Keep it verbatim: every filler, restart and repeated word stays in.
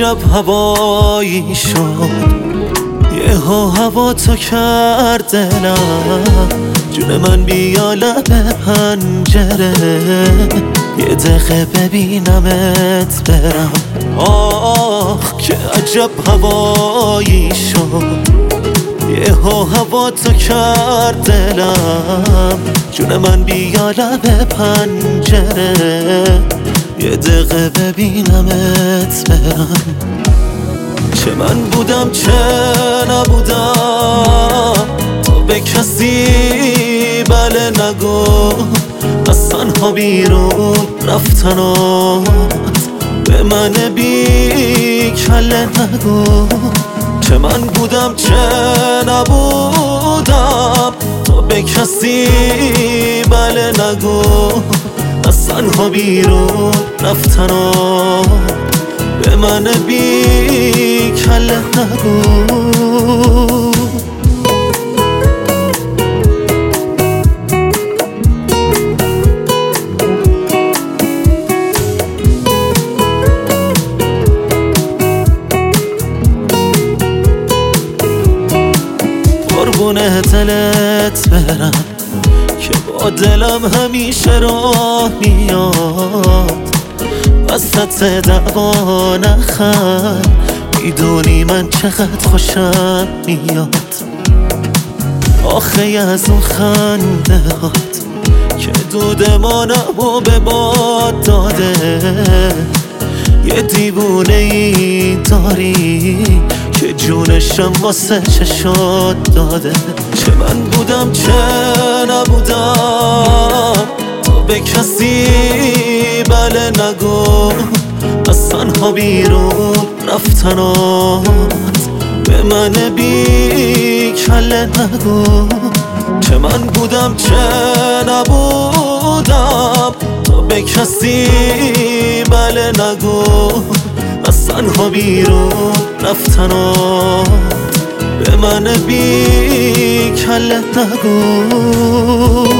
عجب هوایی شد، یهو هوا تو کرد دلم. جون من بیا لب پنجره، یه دقیقه ببینمت برم. آخ که عجب هوایی شد، یهو هوا تو کرد دلم. جون من بیا لب پنجره، یه دقیقه ببینمت برم. چه من بودم چه نبودم، تو به کسی بله نگو. از تنها بیرون رفتنات به من بی کله نگو. چه من بودم چه نبودم، تو به کسی بله نگو. از تنها بیرون رفتنات به من بی کله نگو. قربونه دلت برم که با دلم همیشه راه میاد. وسط دعوا نخند، میدونی من چقدر خوشم میاد. آخه از اون خنده هات که دود مانمو به باد داده. یه دیوونه ای داری که جونشم واسه چشات داده. چه من بودم چه نبودم، تو به کسی بله نگو. از تنها بیرون رفتنات به من بی کله نگو. چه من بودم چه نبودم، تو به کسی بله نگو. از تنها بیرون رفتنات به من بی کله نگو.